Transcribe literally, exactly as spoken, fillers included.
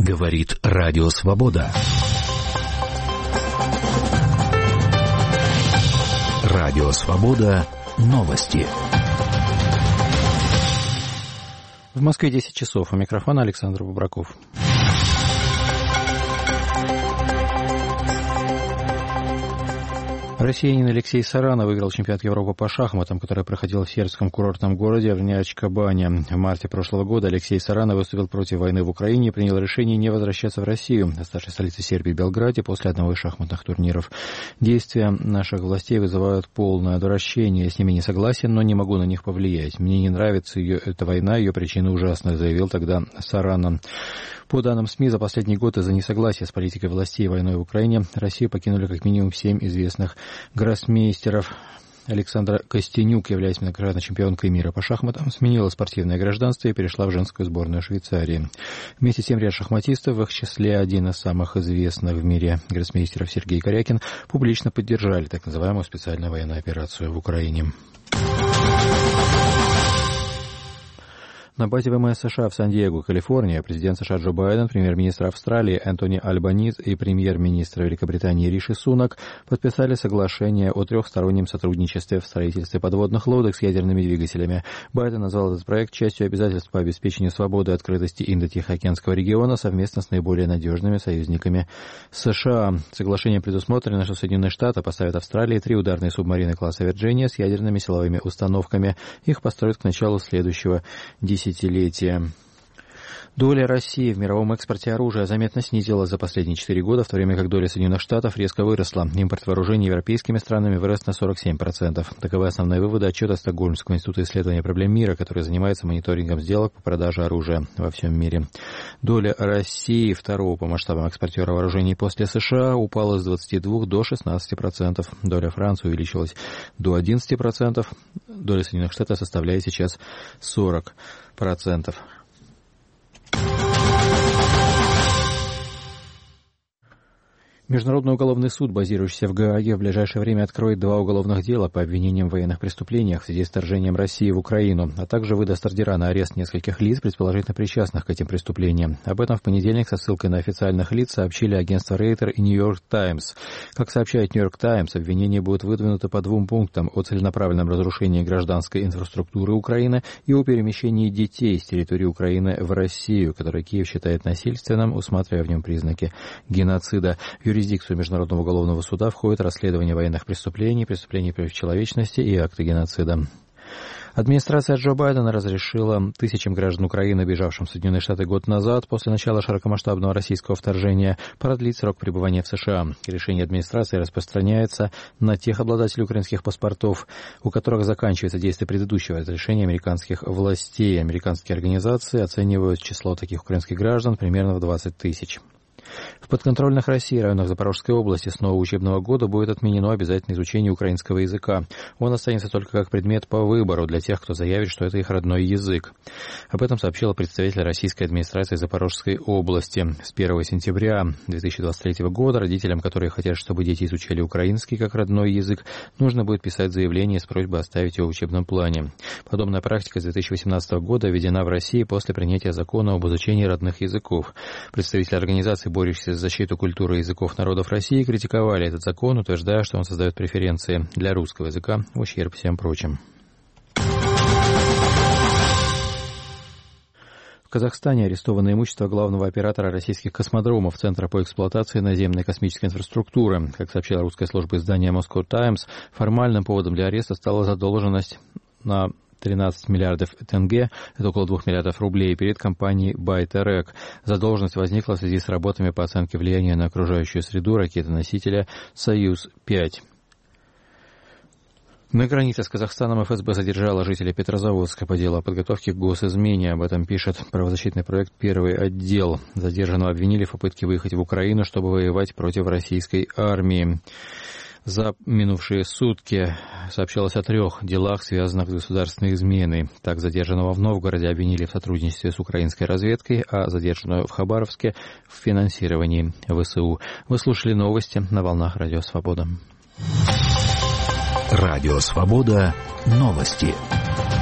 Говорит Радио Свобода. Радио Свобода. Новости. В Москве десять часов. У микрофона Александр Бубраков. Россиянин Алексей Сарана выиграл чемпионат Европы по шахматам, который проходил в сербском курортном городе Врнячка-Баня. В марте прошлого года Алексей Сарана выступил против войны в Украине и принял решение не возвращаться в Россию, оставшись в столице Сербии Белграде, после одного из шахматных турниров. Действия наших властей вызывают полное отвращение. Я с ними не согласен, но не могу на них повлиять. Мне не нравится ее, эта война, ее причины ужасны, заявил тогда Сарана. По данным СМИ, за последний год из-за несогласия с политикой властей и войной в Украине Россию покинули как минимум семь известных гроссмейстеров. Александра Костенюк, являясь многократной чемпионкой мира по шахматам, сменила спортивное гражданство и перешла в женскую сборную Швейцарии. Вместе с тем ряд шахматистов, в их числе один из самых известных в мире гроссмейстеров Сергей Корякин, публично поддержали так называемую специальную военную операцию в Украине. На базе ВМС США в Сан-Диего, Калифорния, президент США Джо Байден, премьер-министр Австралии Энтони Альбаниз и премьер-министр Великобритании Риши Сунак подписали соглашение о трехстороннем сотрудничестве в строительстве подводных лодок с ядерными двигателями. Байден назвал этот проект частью обязательств по обеспечению свободы и открытости Индо-Тихоокеанского региона совместно с наиболее надежными союзниками США. Соглашение предусмотрено, что Соединенные Штаты поставят Австралии три ударные субмарины класса Вирджиния с ядерными силовыми установками. Их построят к началу следующего десятилетия. Десятилетия. Доля России в мировом экспорте оружия заметно снизилась за последние четыре года, в то время как доля Соединенных Штатов резко выросла. Импорт вооружений европейскими странами вырос на сорок семь процентов. Таковы основные выводы отчета Стокгольмского института исследования проблем мира, который занимается мониторингом сделок по продаже оружия во всем мире. Доля России, второго по масштабам экспортера вооружений после США, упала с двадцати двух до шестнадцати процентов. Доля Франции увеличилась до одиннадцати процентов. Доля Соединенных Штатов составляет сейчас сорок процентов. Международный уголовный суд, базирующийся в Гааге, в ближайшее время откроет два уголовных дела по обвинениям в военных преступлениях в связи с вторжением России в Украину, а также выдаст ордера на арест нескольких лиц, предположительно причастных к этим преступлениям. Об этом в понедельник со ссылкой на официальных лиц сообщили агентства Рейтер и Нью-Йорк Таймс. Как сообщает Нью-Йорк Таймс, обвинения будут выдвинуты по двум пунктам: о целенаправленном разрушении гражданской инфраструктуры Украины и о перемещении детей с территории Украины в Россию, которое Киев считает насильственным, усматривая в нем признаки геноцида. В юрисдикцию Международного уголовного суда входит расследование военных преступлений, преступлений против человечности и акты геноцида. Администрация Джо Байдена разрешила тысячам граждан Украины, бежавшим в Соединенные Штаты год назад после начала широкомасштабного российского вторжения, продлить срок пребывания в США. Решение администрации распространяется на тех обладателей украинских паспортов, у которых заканчивается действие предыдущего разрешения американских властей. Американские организации оценивают число таких украинских граждан примерно в двадцать тысяч. В подконтрольных России районах Запорожской области с нового учебного года будет отменено обязательное изучение украинского языка. Он останется только как предмет по выбору для тех, кто заявит, что это их родной язык. Об этом сообщила представитель российской администрации Запорожской области. С первого сентября две тысячи двадцать третьего года родителям, которые хотят, чтобы дети изучали украинский как родной язык, нужно будет писать заявление с просьбой оставить его в учебном плане. Подобная практика с две тысячи восемнадцатого года введена в России после принятия закона об изучении родных языков. Представители организации, борющиеся за защиту культуры и языков народов России, критиковали этот закон, утверждая, что он создает преференции для русского языка в ущерб всем прочим. В Казахстане арестовано имущество главного оператора российских космодромов Центра по эксплуатации наземной космической инфраструктуры. Как сообщила русская служба издания Moscow Times, формальным поводом для ареста стала задолженность на тринадцать миллиардов тенге, это около двух миллиардов рублей, перед компанией Байтерек. Задолженность возникла в связи с работами по оценке влияния на окружающую среду ракеты-носителя «Союз пять». На границе с Казахстаном эф эс бэ задержала жителя Петрозаводска по делу о подготовке к госизмене. Об этом пишет правозащитный проект «Первый отдел». Задержанного обвинили в попытке выехать в Украину, чтобы воевать против российской армии. За минувшие сутки сообщалось о трех делах, связанных с государственной изменой. Так, задержанного в Новгороде обвинили в сотрудничестве с украинской разведкой, а задержанную в Хабаровске в финансировании вэ эс у. Вы слушали новости на волнах Радио Свобода. Радио Свобода. Новости.